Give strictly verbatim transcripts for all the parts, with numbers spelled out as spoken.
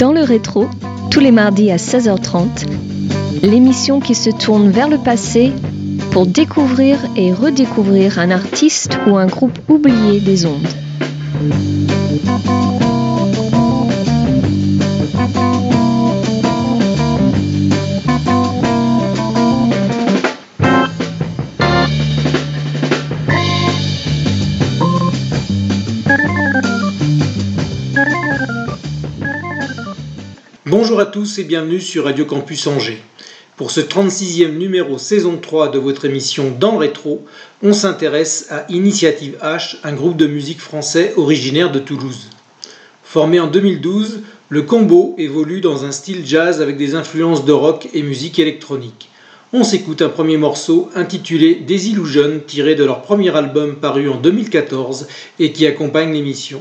Dans le rétro, tous les mardis à seize heures trente, l'émission qui se tourne vers le passé pour découvrir et redécouvrir un artiste ou un groupe oublié des ondes. Bonjour à tous et bienvenue sur Radio Campus Angers. Pour ce trente-sixième numéro saison trois de votre émission Dans le rétro, on s'intéresse à Initiative H, un groupe de musique français originaire de Toulouse. Formé en deux mille douze, le combo évolue dans un style jazz avec des influences de rock et musique électronique. On s'écoute un premier morceau intitulé Desillusion, tiré de leur premier album paru en deux mille quatorze et qui accompagne l'émission.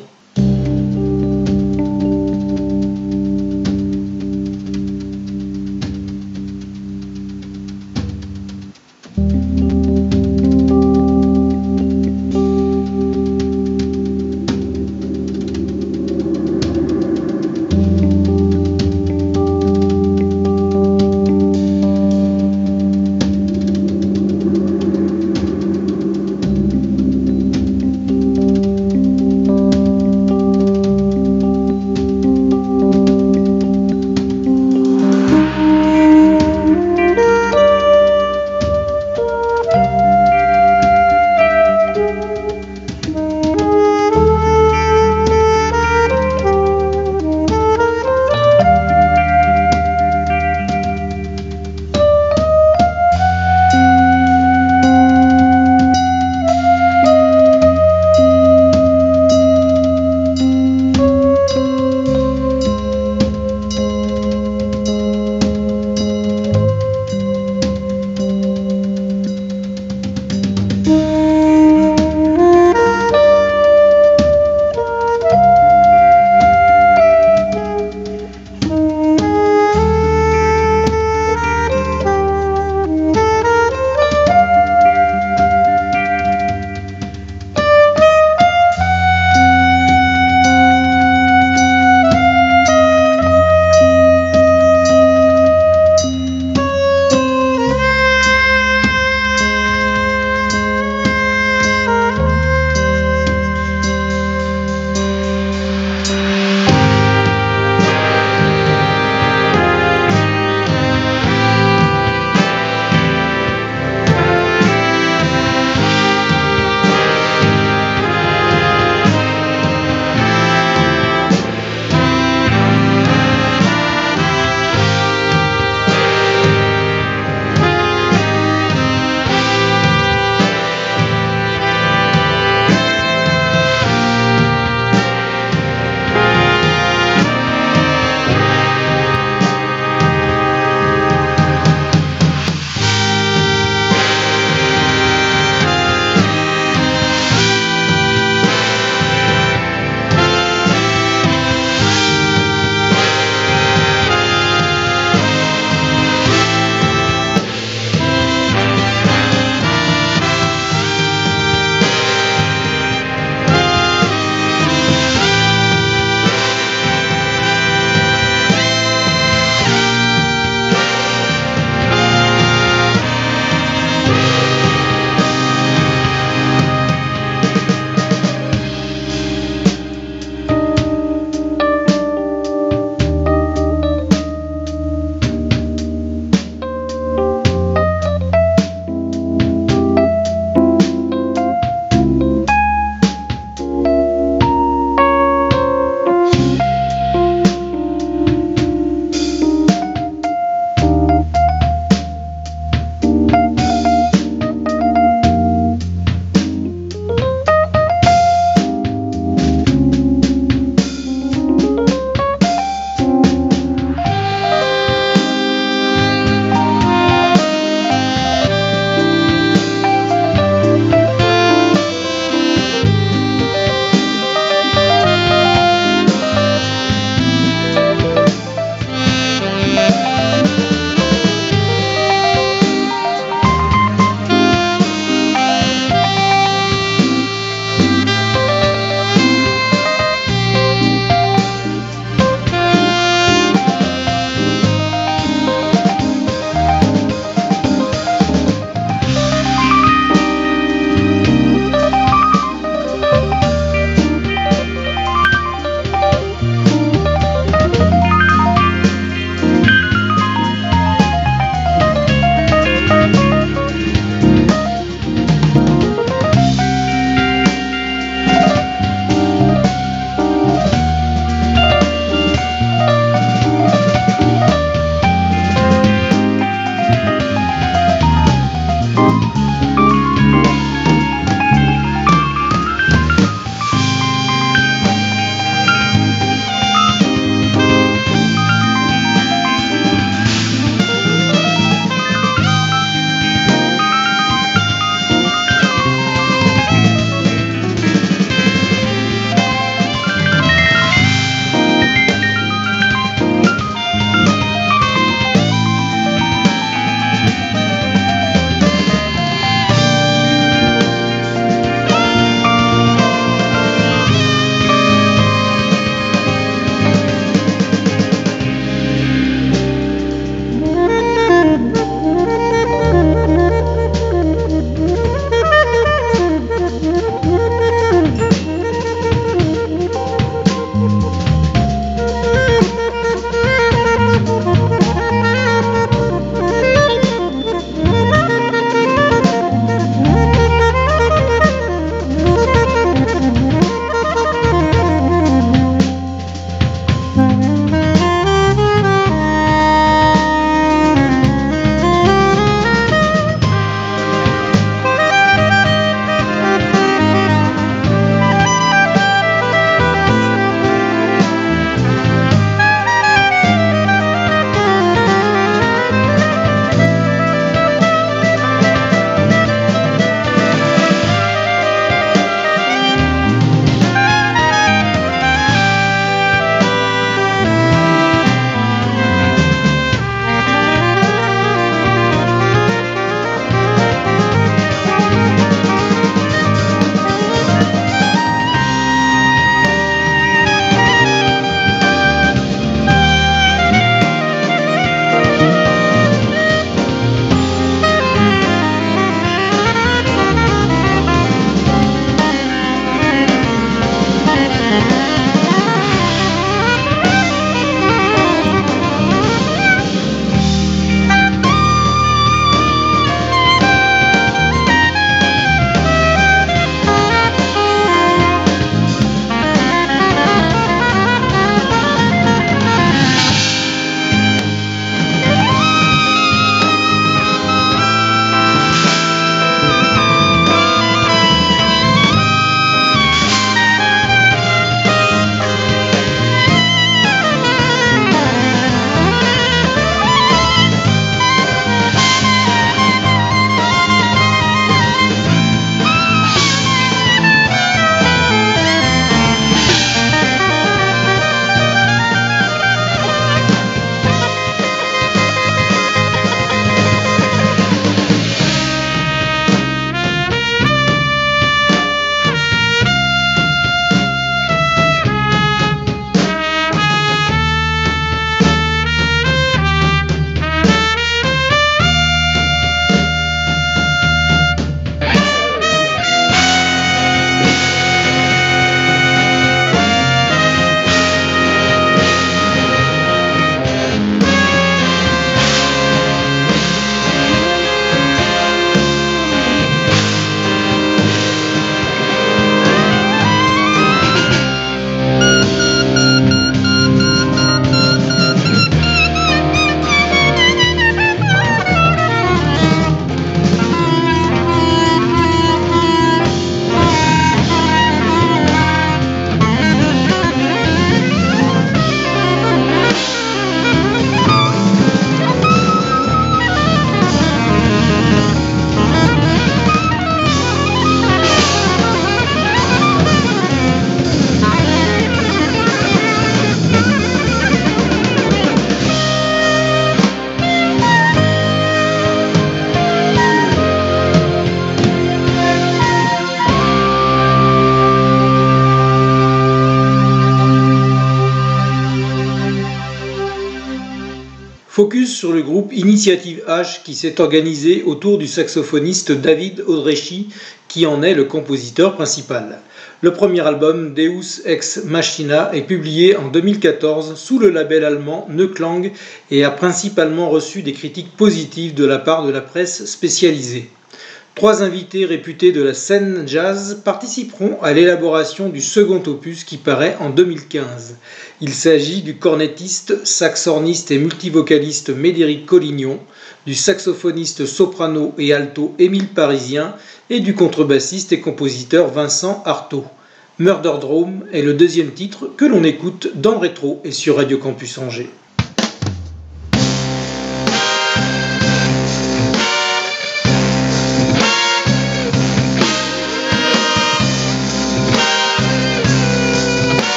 Focus sur le groupe Initiative H qui s'est organisé autour du saxophoniste David Odrechy qui en est le compositeur principal. Le premier album, Deus Ex Machina, est publié en deux mille quatorze sous le label allemand Neuklang et a principalement reçu des critiques positives de la part de la presse spécialisée. Trois invités réputés de la scène jazz participeront à l'élaboration du second opus qui paraît en deux mille quinze. Il s'agit du cornettiste, saxhorniste et multivocaliste Médéric Collignon, du saxophoniste soprano et alto Émile Parisien et du contrebassiste et compositeur Vincent Artaud. Murderdrome est le deuxième titre que l'on écoute dans le rétro et sur Radio Campus Angers.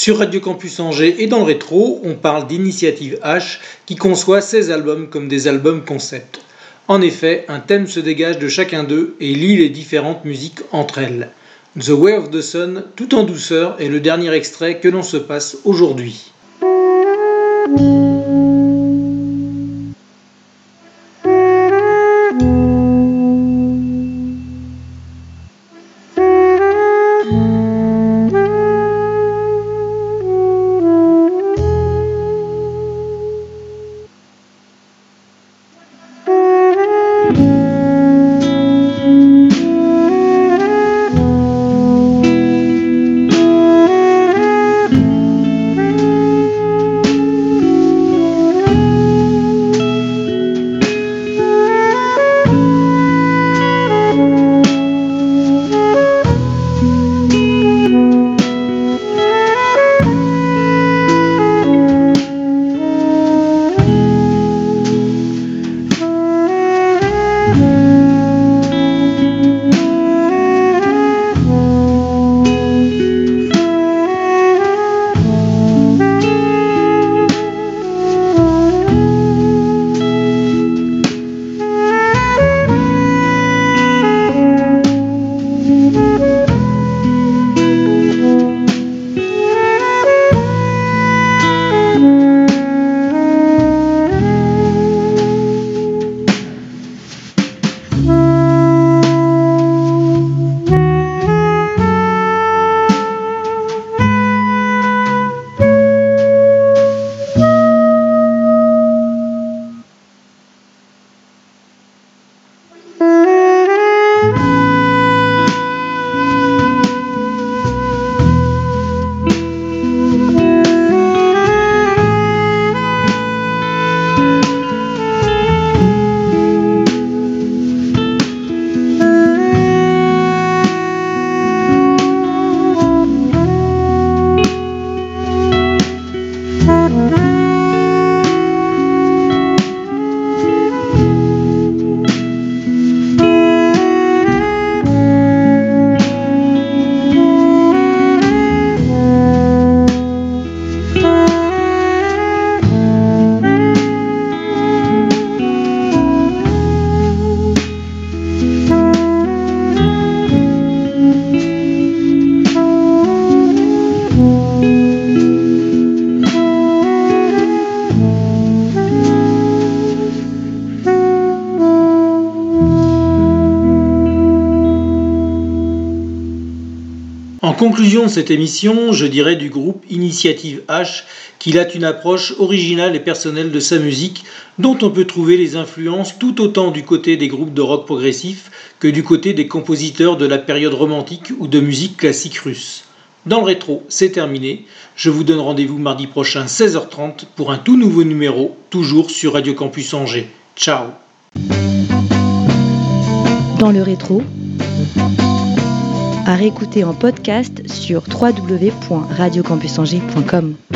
Sur Radio Campus Angers et dans le rétro, on parle d'Initiative H qui conçoit ses albums comme des albums concept. En effet, un thème se dégage de chacun d'eux et lie les différentes musiques entre elles. The Way of the Sun, tout en douceur, est le dernier extrait que l'on se passe aujourd'hui. En conclusion de cette émission, je dirais du groupe Initiative H qu'il a une approche originale et personnelle de sa musique dont on peut trouver les influences tout autant du côté des groupes de rock progressif que du côté des compositeurs de la période romantique ou de musique classique russe. Dans le rétro, c'est terminé. Je vous donne rendez-vous mardi prochain seize heures trente pour un tout nouveau numéro, toujours sur Radio Campus Angers. Ciao. Dans le rétro, à réécouter en podcast sur w w w point radio campus angers point com.